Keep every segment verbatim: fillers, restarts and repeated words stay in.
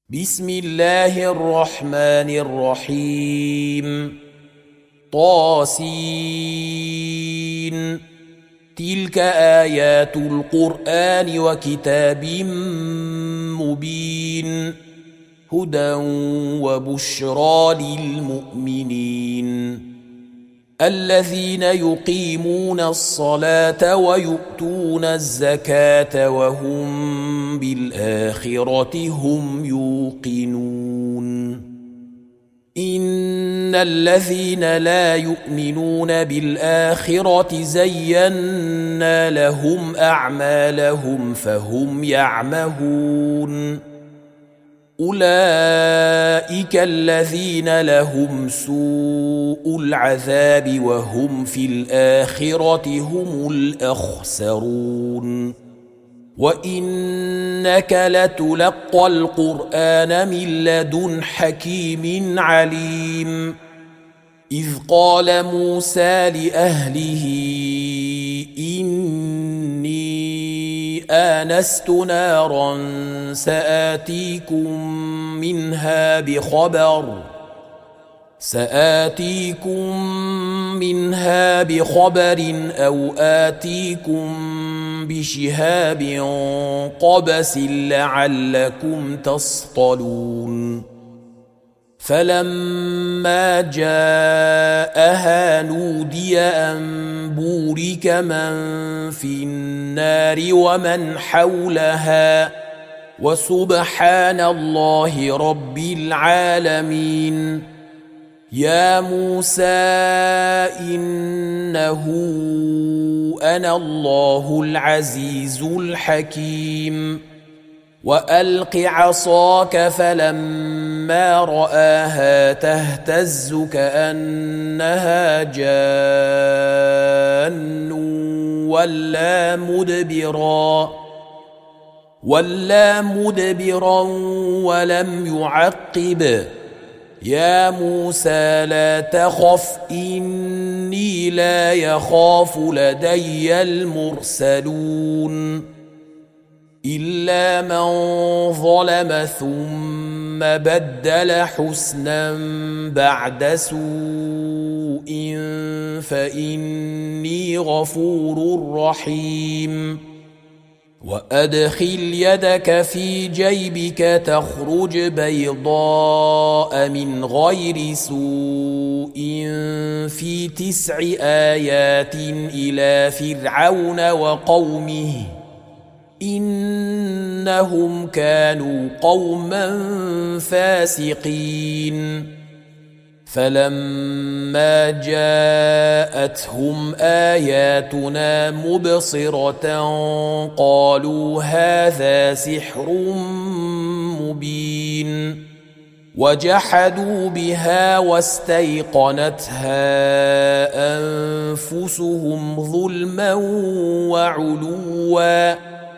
بسم الله الرحمن الرحيم. طاسين. تلك آيات القرآن وكتاب مبين، هدى وبشرى للمؤمنين الذين يقيمون الصلاة ويؤتون الزكاة وهم بالآخرة هم يوقنون. إن الذين لا يؤمنون بالآخرة زينا لهم أعمالهم فهم يعمهون. أولئك الذين لهم سوء العذاب وهم في الآخرة هم الأخسرون. وإنك لتلقى القرآن من لدن حكيم عليم. إذ قال موسى لأهله إني آنست نارا سآتيكم منها بخبر سآتيكم منها بخبر أو آتيكم بشهاب قبس لعلكم تصطلون. فلما جاءها نودي أن بورك من في النار ومن حولها وسبحان الله رب العالمين. يا موسى إنه أنا الله العزيز الحكيم. وألق عصاك فلما رآها تهتز كأنها جان ولا مدبرا ولا مدبرا ولم يعقب. يا موسى لا تخف إني لا يخاف لدي المرسلون. إلا من ظلم ثم بدل حسنا بعد سوء فإني غفور رحيم. وأدخل يدك في جيبك تخرج بيضاء من غير سوء في تسع آيات إلى فرعون وقومه إنهم كانوا قوما فاسقين. فلما جاءتهم آياتنا مبصرة قالوا هذا سحر مبين. وجحدوا بها واستيقنتها أنفسهم ظلما وعلوا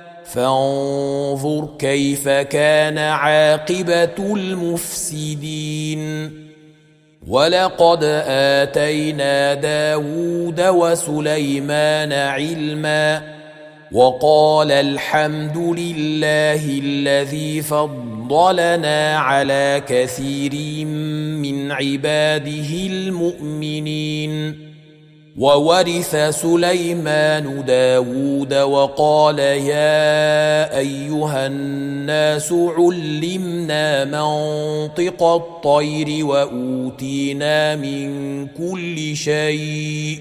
فانظر كيف كان عاقبة المفسدين. ولقد آتينا داود وسليمان علما وقال الحمد لله الذي فضلنا على كثير من عباده المؤمنين. وورث سليمان داود وقال يا أيها الناس علمنا منطق الطير وأوتينا من كل شيء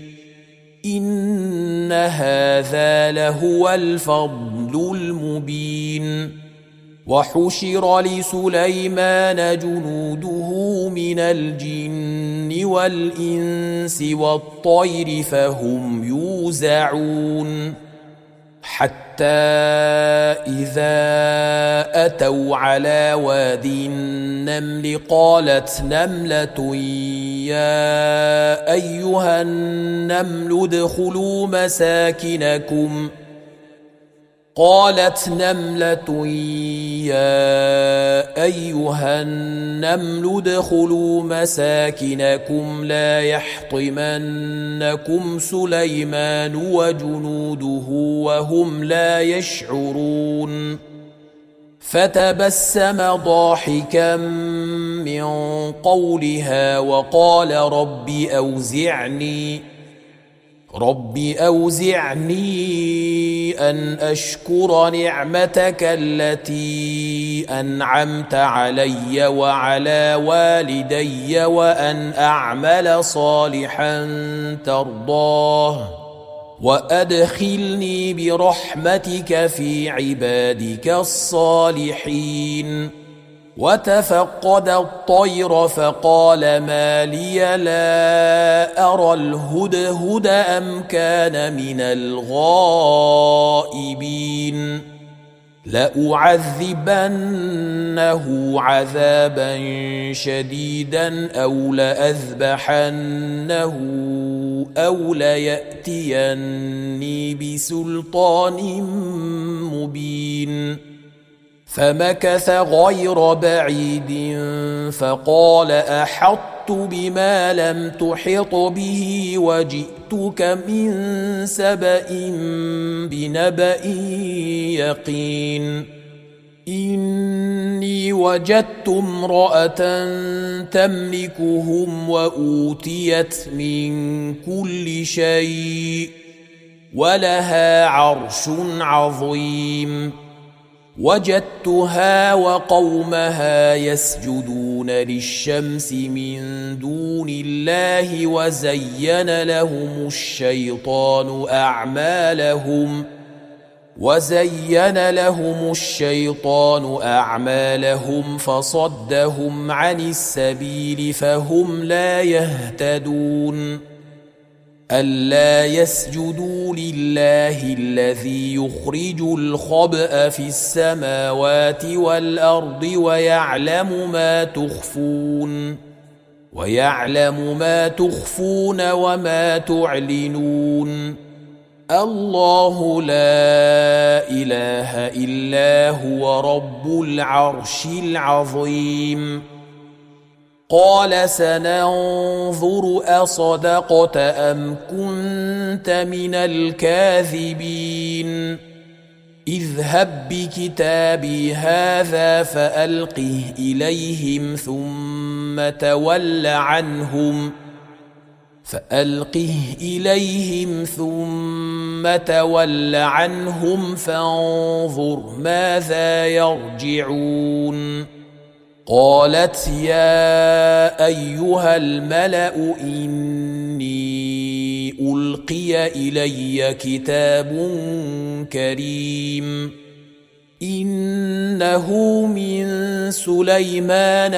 إن هذا لهو الفضل المبين. وحشر لسليمان جنوده من الجن والإنس والطير فهم يوزعون. حتى إذا أتوا على واد النمل قالت نملة يا أيها النمل ادخلوا مساكنكم قالت نملة يا أيها النمل ادخلوا مساكنكم لا يحطمنكم سليمان وجنوده وهم لا يشعرون. فتبسم ضاحكا من قولها وقال رب أوزعني رب أوزعني أن أشكر نعمتك التي أنعمت علي وعلى والدي وأن أعمل صالحا ترضاه وأدخلني برحمتك في عبادك الصالحين. وتفقد الطير فقال ما لي لا أرى الهدهد أم كان من الغائبين لأعذبنه عذابا شديدا أو لأذبحنه أو ليأتيني بسلطان مبين. فمكث غير بعيد فقال أحطت بما لم تحط به وجئتك من سبأ بنبأ يقين. إني وجدت امرأة تملكهم وأوتيت من كل شيء ولها عرش عظيم. وجدتها وقومها يسجدون للشمس من دون الله وزين لهم الشيطان أعمالهم وزين لهم الشيطان أعمالهم فصدهم عن السبيل فهم لا يهتدون. ألا يسجدوا لله الذي يخرج الخبأ في السماوات والأرض ويعلم ما تخفون ويعلم ما تخفون وما تعلنون. الله لا إله إلا هو رب العرش العظيم. قال سننظر أصدقت أم كنت من الكاذبين. اذهب بكتابي هذا فألقه إليهم ثم تول عنهم فألقه إليهم ثم تول عنهم فانظر ماذا يرجعون. قالت يا أيها الملأ إني ألقي إلي كتاب كريم إنه من سليمان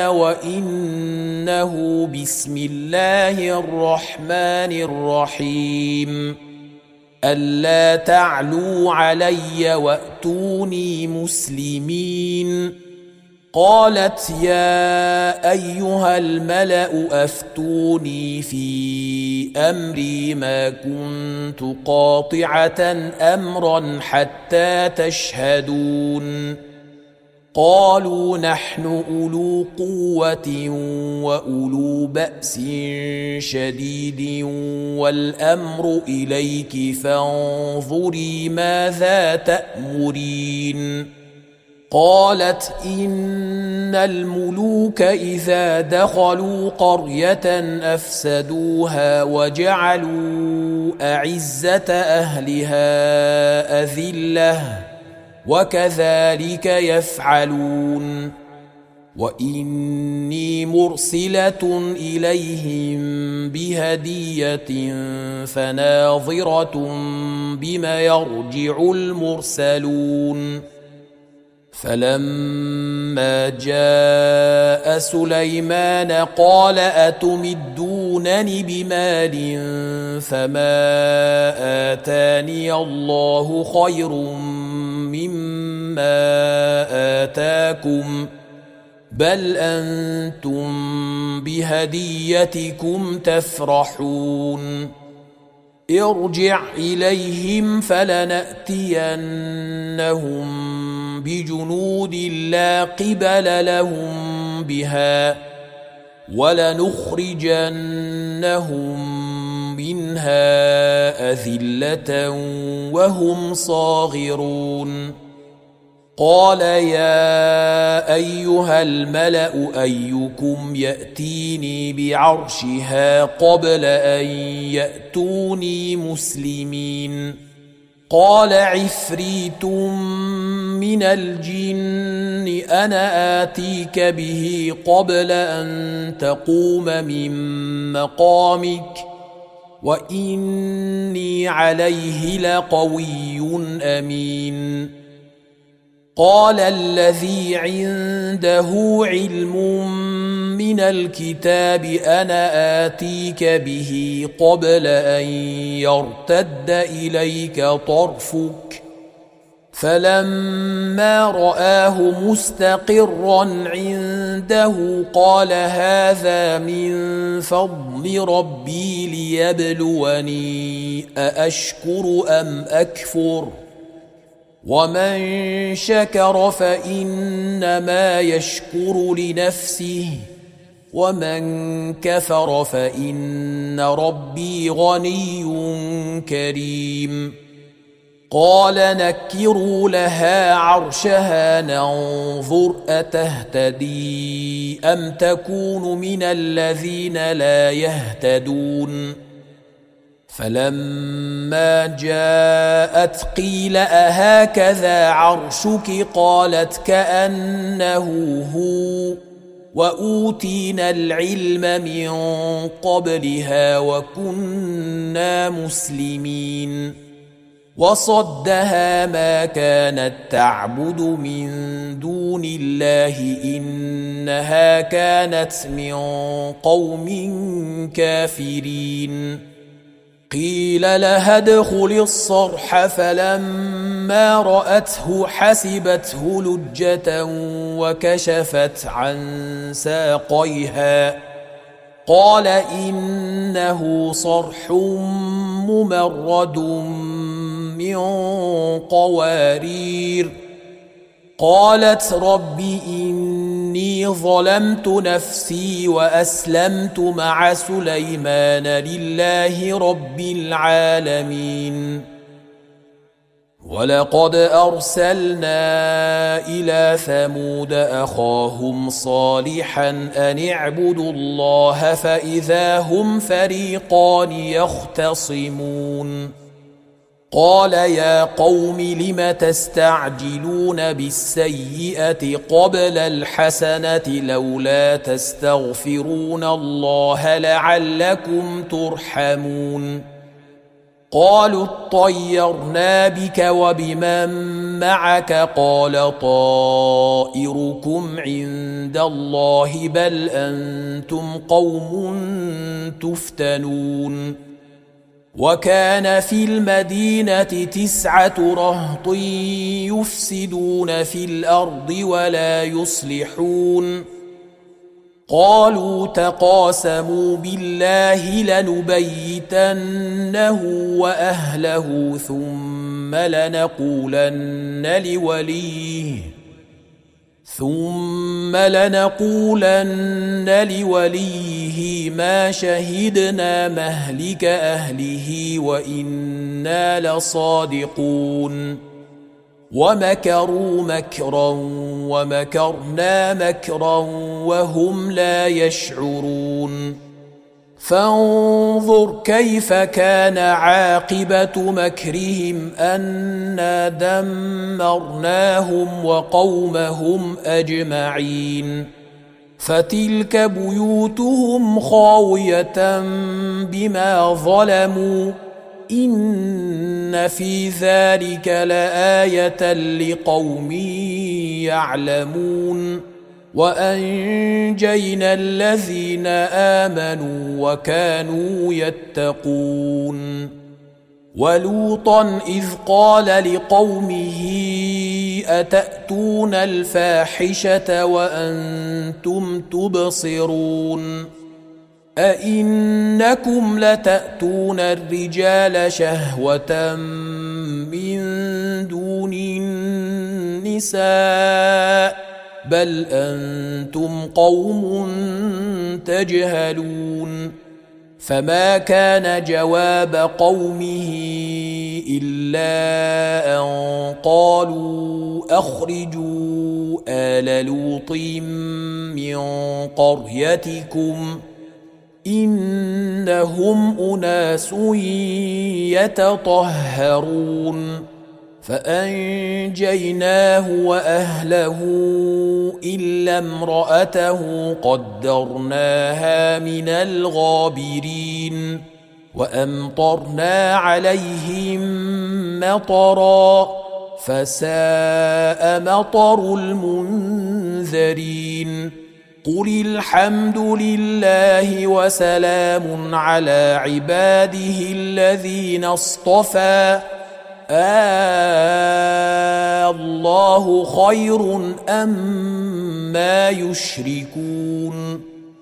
وإنه بسم الله الرحمن الرحيم ألا تعلوا علي وأتوني مسلمين. قالت يا أيها الملأ أفتوني في أمري ما كنت قاطعة أمرا حتى تشهدون. قالوا نحن أولو قوة وأولو بأس شديد والأمر إليك فانظري ماذا تأمرين. قالت إن الملوك إذا دخلوا قرية أفسدوها وجعلوا أعزة أهلها أذلة وكذلك يفعلون. وإني مرسلة إليهم بهدية فناظرة بما يرجع المرسلون. فلما جاء سليمان قال أتمدونني بمال فما آتاني الله خير مما آتاكم بل أنتم بهديتكم تفرحون. ارجع إليهم فلنأتينهم بجنود لا قبل لهم بها ولنخرجنهم منها أذلة وهم صاغرون. قال يا أيها الملأ أيكم يأتيني بعرشها قبل أن يأتوني مسلمين قال عفريت من الجن أنا آتيك به قبل أن تقوم من مقامك وإني عليه لقوي أمين قال الذي عنده علم من الكتاب أنا آتيك به قبل أن يرتد إليك طرفك فلما رآه مستقرا عنده قال هذا من فضل ربي ليبلوني أأشكر أم أكفر ومن شكر فإنما يشكر لنفسه ومن كفر فإن ربي غني كريم قال نكروا لها عرشها ننظر أتهتدي أم تكون من الذين لا يهتدون فلما جاءت قيل أهكذا عرشك قالت كأنه هو وأوتينا العلم من قبلها وكنا مسلمين وصدها ما كانت تعبد من دون الله إنها كانت من قوم كافرين قيل لها ادخل الصرح فلما رأته حسبته لجة وكشفت عن ساقيها قال إنه صرح ممرد من قوارير قالت رب إني ظلمت نفسي وأسلمت مع سليمان لله رب العالمين ولقد أرسلنا إلى ثمود أخاهم صالحا أن اعبدوا الله فإذا هم فريقان يختصمون قال يا قوم لم تستعجلون بالسيئة قبل الحسنة لولا تستغفرون الله لعلكم ترحمون قالوا اطيرنا بك وبمن معك قال طائركم عند الله بل أنتم قوم تفتنون وكان في المدينة تسعة رهط يفسدون في الأرض ولا يصلحون قالوا تقاسموا بالله لنبيتنه وأهله ثم لنقولن لوليه ثم لنقولن لوليه ما شهدنا مهلك أهله وإنا لصادقون ومكروا مكرا ومكرنا مكرا وهم لا يشعرون فانظر كيف كان عاقبة مكرهم أنا دمرناهم وقومهم أجمعين فتلك بيوتهم خاوية بما ظلموا إن في ذلك لآية لقوم يعلمون وأنجينا الذين آمنوا وكانوا يتقون ولوطا إذ قال لقومه أتأتون الفاحشة وأنتم تبصرون أئنكم لتأتون الرجال شهوة من دون النساء بل أنتم قوم تجهلون فما كان جواب قومه إلا أن قالوا أخرجوا آل لوط من قريتكم إنهم أناس يتطهرون فأنجيناه وأهله إلا امرأته قدرناها من الغابرين وأمطرنا عليهم مطرا فساء مطر المنذرين قل الحمد لله وسلام على عباده الذين اصطفى آه الله خير أما يشركون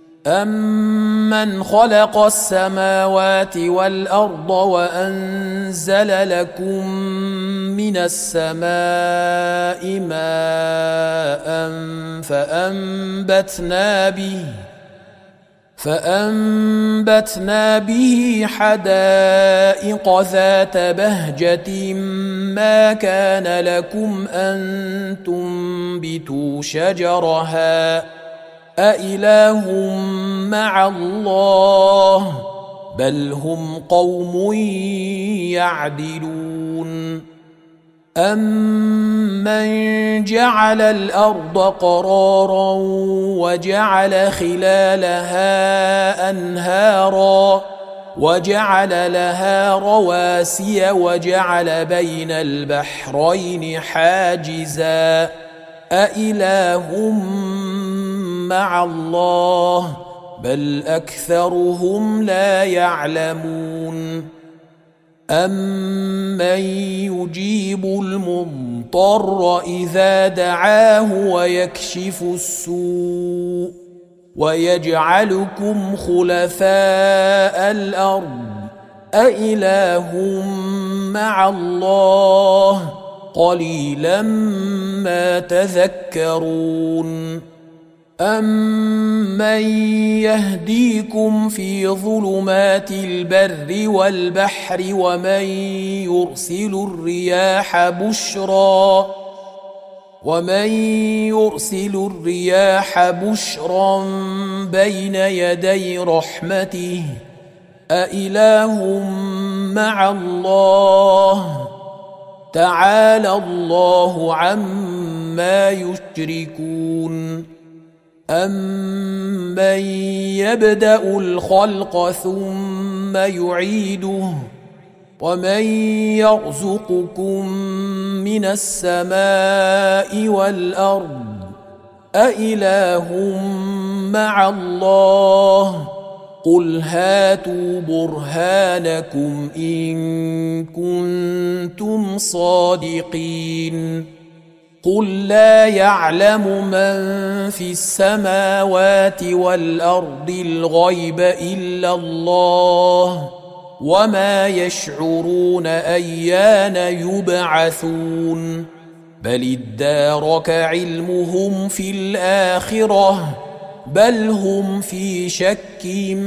أمن خلق السماوات والأرض وأنزل لكم من السماء ماء فأنبتنا به فأنبتنا به حدائق ذات بهجة ما كان لكم أن تنبتوا شجرها أإله مع الله بل هم قوم يعدلون أمن جعل الأرض قرارا وجعل خلالها أنهارا وجعل لها رواسي وجعل بين البحرين حاجزا أإله مع الله بل أكثرهم لا يعلمون أمن يجيب المضطر إذا دعاه ويكشف السوء ويجعلكم خلفاء الأرض أإله مع الله قليلا ما تذكرون أمن يهديكم في ظلمات البر والبحر ومن يرسل الرياح بشرا ومن يرسل الرياح بشرا بين يدي رحمته أإله مع الله تعالى الله عما يشركون أمن يبدأ الخلق ثم يعيده ومن يرزقكم من السماء والأرض أإله مع الله قل هاتوا برهانكم إن كنتم صادقين قل لا يعلم من في السماوات والأرض الغيب إلا الله وما يشعرون أيان يبعثون بل ادارك علمهم في الآخرة بل هم في شك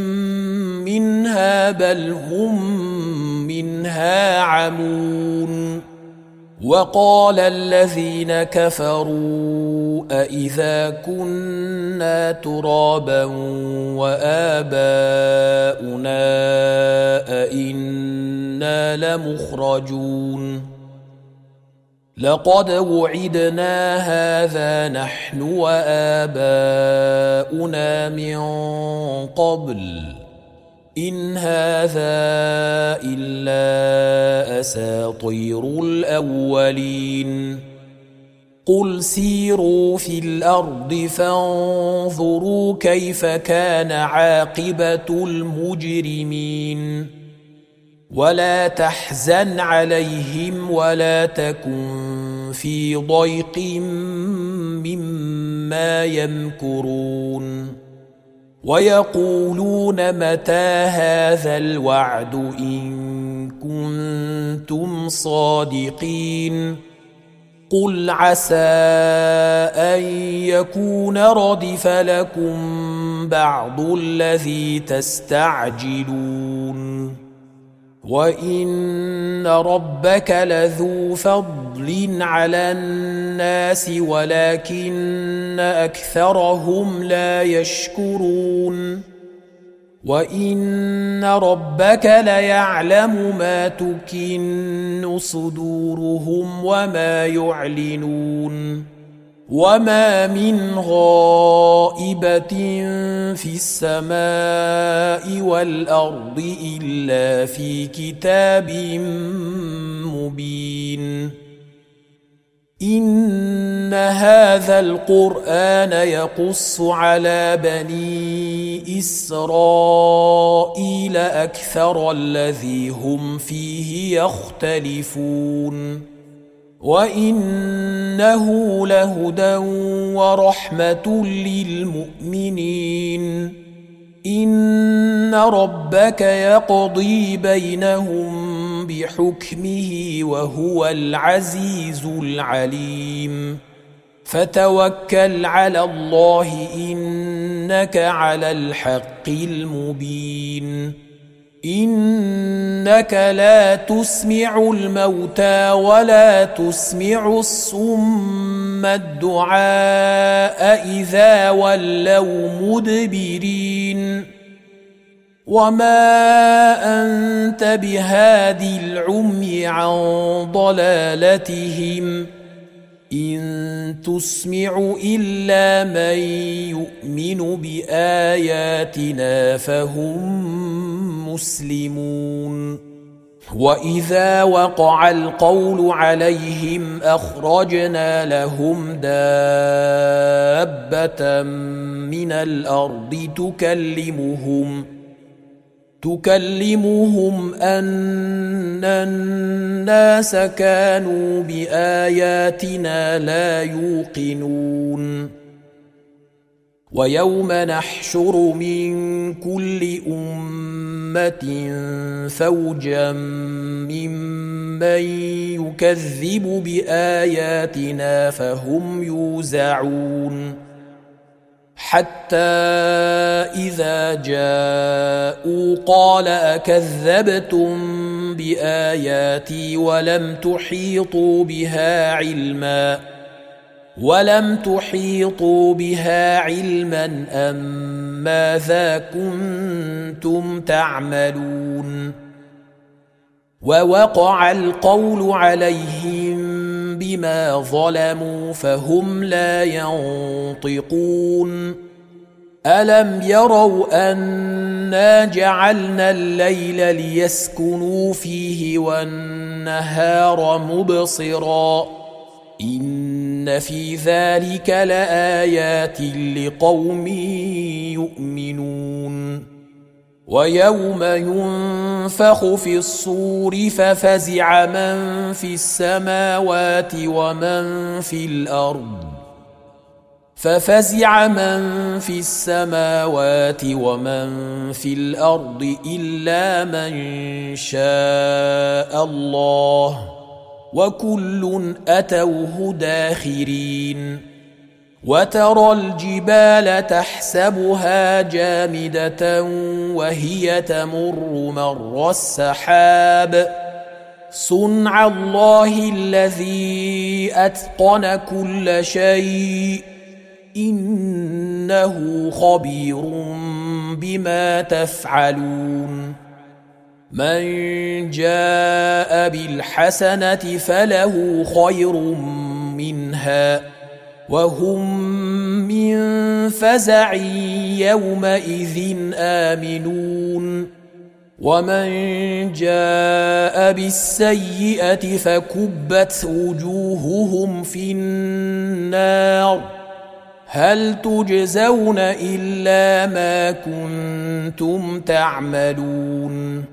منها بل هم منها عمون وقال الذين كفروا أإذا كنا ترابا وآباؤنا أإنا لمخرجون لقد وعدنا هذا نحن وآباؤنا من قبل إن هذا إلا أساطير الأولين قل سيروا في الأرض فانظروا كيف كان عاقبة المجرمين ولا تحزن عليهم ولا تكن في ضيق مما يمكرون ويقولون متى هذا الوعد إن كنتم صادقين قل عسى أن يكون ردف لكم بعض الذي تستعجلون وإن ربك لذو فضل على الناس ولكن أكثرهم لا يشكرون وإن ربك ليعلم ما تكن صدورهم وما يعلنون وما من غائبة في السماء والأرض إلا في كتاب مبين إن هذا القرآن يقص على بني إسرائيل أكثر الذي هم فيه يختلفون وإنه لهدى ورحمة للمؤمنين إن ربك يقضي بينهم بحكمه وهو العزيز العليم فتوكل على الله إنك على الحق المبين إنك لا تسمع الموتى ولا تسمع الصم الدعاء إذا ولوا مدبرين وما أنت بهادي العمي عن ضلالتهم إن تسمع إلا من يؤمن بآياتنا فهم مسلمون وإذا وقع القول عليهم أخرجنا لهم دابة من الأرض تكلمهم تكلمهم أن الناس كانوا بآياتنا لا يوقنون ويوم نحشر من كل أمة فوجا ممن يكذب بآياتنا فهم يوزعون حتى إذا جاءوا قال أكذبتم بآياتي ولم تحيطوا بها علما ولم تحيطوا بها علما أم ماذا كنتم تعملون ووقع القول عليهم بما ظلموا فهم لا ينطقون ألم يروا أنا جعلنا الليل ليسكنوا فيه والنهار مبصرا إن في ذلك لآيات لقوم يؤمنون ويوم ينفخ في الصور ففزع من في السماوات ومن في الأرض ففزع من في السماوات ومن في الأرض إلا من شاء الله وكل أتوه داخرين وترى الجبال تحسبها جامدة وهي تمر مر السحاب صنع الله الذي أتقن كل شيء إنه خبير بما تفعلون من جاء بالحسنة فله خير منها وهم من فزع يومئذ آمنون ومن جاء بالسيئة فكبت وجوههم في النار هل تجزون إلا ما كنتم تعملون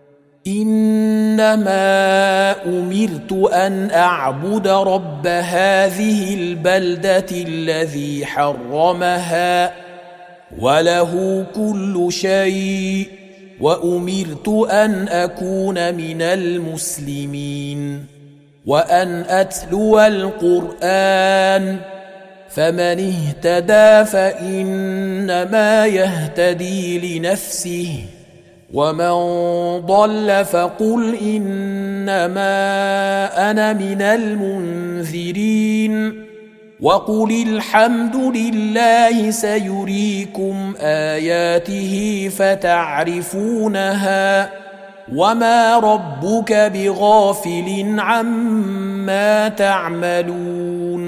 إنما أمرت أن أعبد رب هذه البلدة الذي حرمها وله كل شيء وأمرت أن أكون من المسلمين وأن أتلو القرآن فمن اهتدى فإنما يهتدي لنفسه ومن ضل فقل إنما أنا من المنذرين وقل الحمد لله سيريكم آياته فتعرفونها وما ربك بغافل عما تعملون